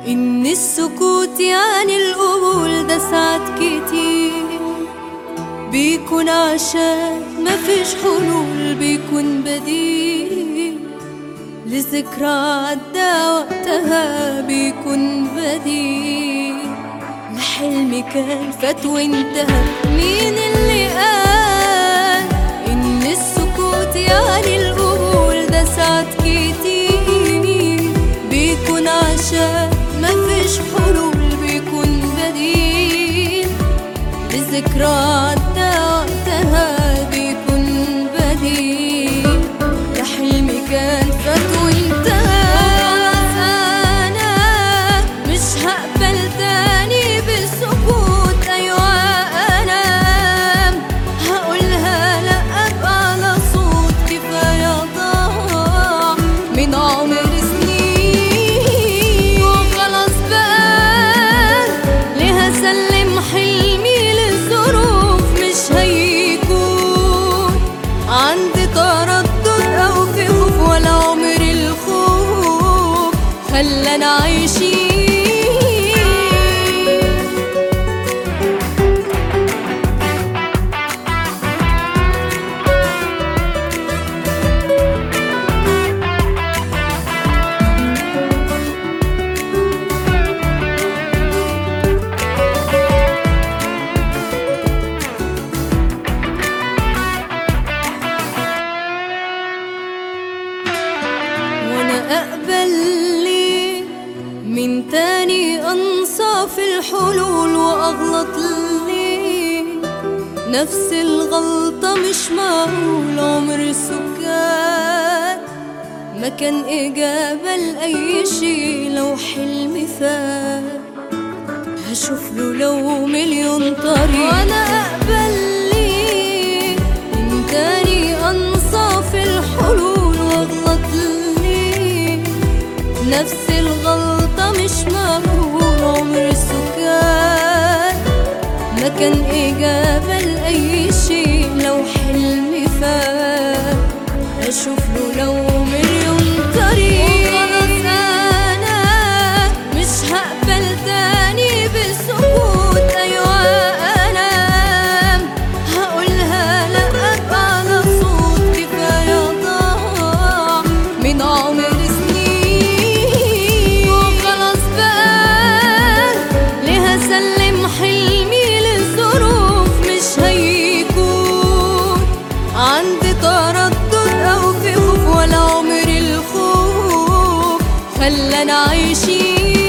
إن السكوت يعني القبول ده ساعات كتير بيكون عشان مفيش حلول، بيكون بديل لذكرى عدى وقتها، بيكون بديل لحلم كان فات وانتهى. مين اللي قال إن السكوت يعني القبول ده ساعات كتير بيكون عشان مفيش حلول، بيكون بديل لذكرى عدى وقتها، بيكون بديل لحلم كان فات وانتهى. أنا مش هقبل تاني بالسكوت، أيوة أنا هقولها لأ أبقى على صوت، كفاية ضاع من عمر سنين وخلاص بقى. ليه هسلم حلمي للظروف؟ مش هيكون عندي تردد أو في خوف، ولا عمر الخوف خلانا عايشين. أقبل ليه من تاني أنصاف الحلول وأغلط ليه نفس الغلطة؟ مش معقول عمر السكات ما كان إجابة لأي شي. لو حلمي فات هشوف له لو مليون طريق. وأنا أقبل ليه من تاني أنصاف الحلول وأغلط نفس الغلطة؟ مش معقول عمر السكات ما كان إجابة لأي شي. لو حلمي فات أشوف له لو مليون طريق. وخلاص أنا مش هقبل تاني بالسكوت، أيوة أنا هقولها لأ أبقى على صوت، كفاية ضاع من عمر سلم حلمي للظروف. مش هيكون عندي تردد أو في خوف، ولا عمر الخوف خلانا عايشين.